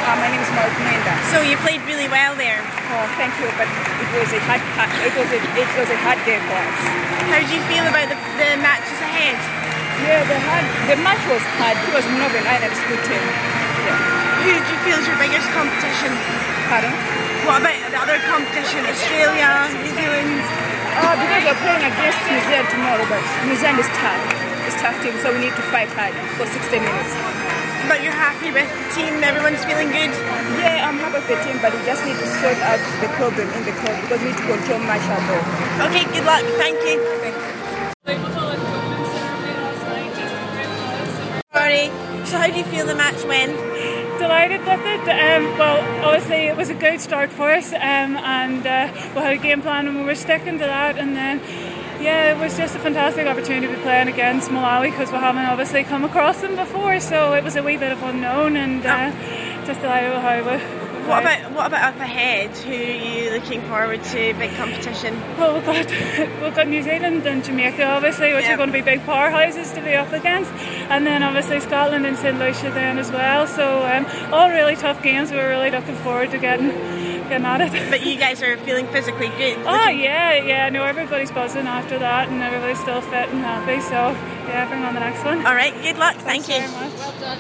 My name is Markumenda. So you played really well there. Oh, thank you, but it was a hard day for us. How do you feel about the matches ahead? Yeah, the match was hard because Northern Ireland is a good team. Yeah. Who do you feel is your biggest competition? Pardon? What about the other competition? Australia, New Zealand? Because we're playing against New Zealand tomorrow, but New Zealand is tough. It's a tough team, so we need to fight hard for 60 minutes. But you're happy with the team? Everyone's feeling good? Yeah, I'm happy with the team, but we just need to sort out the problem in the club because we need to control match our ball. Okay, good luck. Thank you. Sorry. So how do you feel the match went? Delighted with it. Well, obviously it was a good start for us, and we had a game plan and we were sticking to that, and then it was just a fantastic opportunity to be playing against Malawi because we haven't obviously come across them before, so it was a wee bit of unknown, and just delighted with how we What about up ahead? Who are you looking forward to? Big competition? Well, we've got New Zealand and Jamaica, obviously, which are going to be big powerhouses to be up against, and then obviously Scotland and St Lucia then as well. So all really tough games. We're really looking forward to getting at it. But you guys are feeling physically good. Oh yeah. No, everybody's buzzing after that, and everybody's still fit and happy. So bring on the next one. All right. Good luck. Thanks Thank you. Very much. Well done.